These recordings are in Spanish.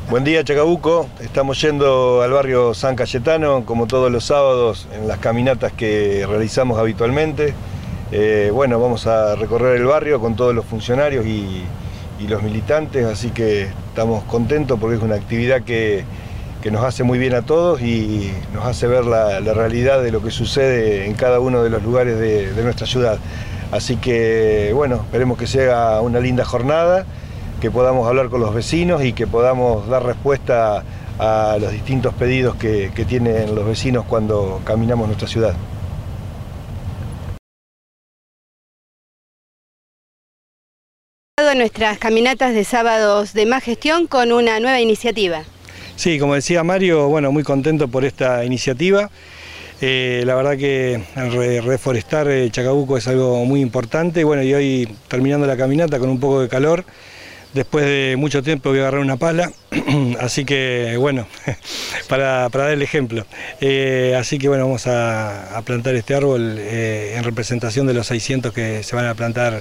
Buen día, Chacabuco. Estamos yendo al barrio San Cayetano, como todos los sábados, en las caminatas que realizamos habitualmente. Bueno, vamos a recorrer el barrio con todos los funcionarios y los militantes, así que estamos contentos porque es una actividad que nos hace muy bien a todos y nos hace ver la realidad de lo que sucede en cada uno de los lugares de nuestra ciudad. Así que, bueno, esperemos que sea una linda jornada, que podamos hablar con los vecinos y que podamos dar respuesta a los distintos pedidos que tienen los vecinos cuando caminamos nuestra ciudad. Nuestras caminatas de sábados de más gestión con una nueva iniciativa. Sí, como decía Mario, bueno, muy contento por esta iniciativa. La verdad que reforestar Chacabuco es algo muy importante. Bueno, y hoy terminando la caminata con un poco de calor, después de mucho tiempo voy a agarrar una pala, así que bueno, para dar el ejemplo. Así que bueno, vamos a plantar este árbol en representación de los 600 que se van a plantar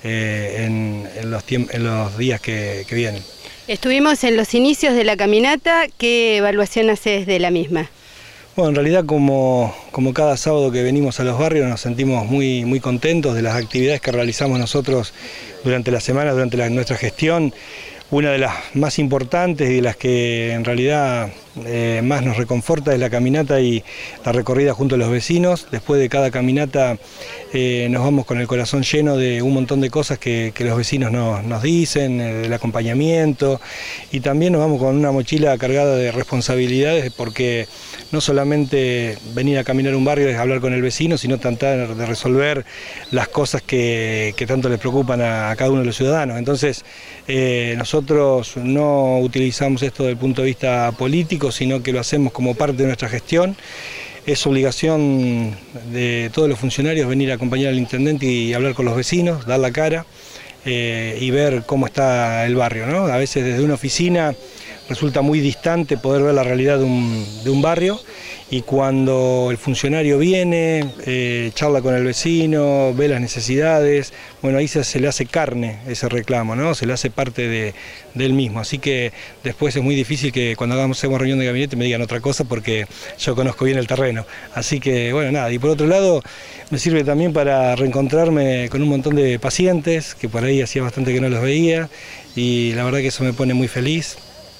en los días que vienen. Estuvimos en los inicios de la caminata. ¿Qué evaluación haces de la misma? Bueno, en realidad como cada sábado que venimos a los barrios nos sentimos muy contentos de las actividades que realizamos nosotros durante la semana, durante nuestra gestión. Una de las más importantes y de las que en realidad más nos reconforta es la caminata y la recorrida junto a los vecinos. Después de cada caminata nos vamos con el corazón lleno de un montón de cosas que los vecinos nos dicen, el acompañamiento, y también nos vamos con una mochila cargada de responsabilidades, porque no solamente venir a caminar un barrio es hablar con el vecino, sino tratar de resolver las cosas que tanto les preocupan a cada uno de los ciudadanos. Entonces nosotros no utilizamos esto desde el punto de vista político, sino que lo hacemos como parte de nuestra gestión. Es obligación de todos los funcionarios venir a acompañar al intendente y hablar con los vecinos, dar la cara y ver cómo está el barrio, ¿no? A veces desde una oficina resulta muy distante poder ver la realidad de un barrio, y cuando el funcionario viene, charla con el vecino, ve las necesidades, bueno, ahí se le hace carne ese reclamo, ¿no? Se le hace parte del mismo. Así que después es muy difícil que cuando hagamos reunión de gabinete me digan otra cosa, porque yo conozco bien el terreno. Así que, bueno, nada. Y por otro lado, me sirve también para reencontrarme con un montón de pacientes, que por ahí hacía bastante que no los veía, y la verdad que eso me pone muy feliz.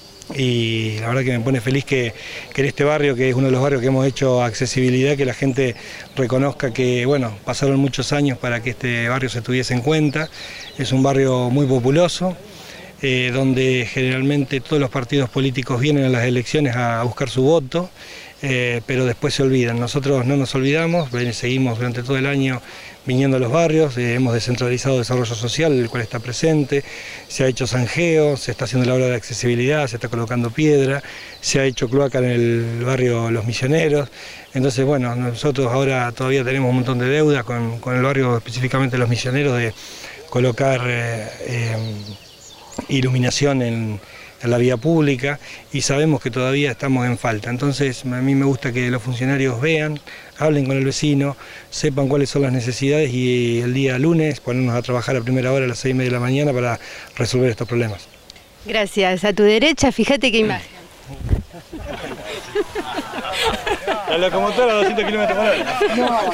Y la verdad que me pone feliz que en este barrio, que es uno de los barrios que hemos hecho accesibilidad, que la gente reconozca que, bueno, pasaron muchos años para que este barrio se tuviese en cuenta. Es un barrio muy populoso, donde generalmente todos los partidos políticos vienen a las elecciones a buscar su voto, pero después se olvidan. Nosotros no nos olvidamos, seguimos durante todo el año viniendo a los barrios, hemos descentralizado desarrollo social, el cual está presente, se ha hecho zanjeo, se está haciendo la obra de accesibilidad, se está colocando piedra, se ha hecho cloaca en el barrio Los Misioneros. Entonces, bueno, nosotros ahora todavía tenemos un montón de deuda con el barrio, específicamente Los Misioneros, de colocar iluminación en la vía pública, y sabemos que todavía estamos en falta. Entonces a mí me gusta que los funcionarios vean, hablen con el vecino, sepan cuáles son las necesidades, y el día lunes ponernos a trabajar a primera hora a las 6:30 de la mañana para resolver estos problemas. Gracias. A tu derecha, fíjate qué imagen. La locomotora a 200 km/h.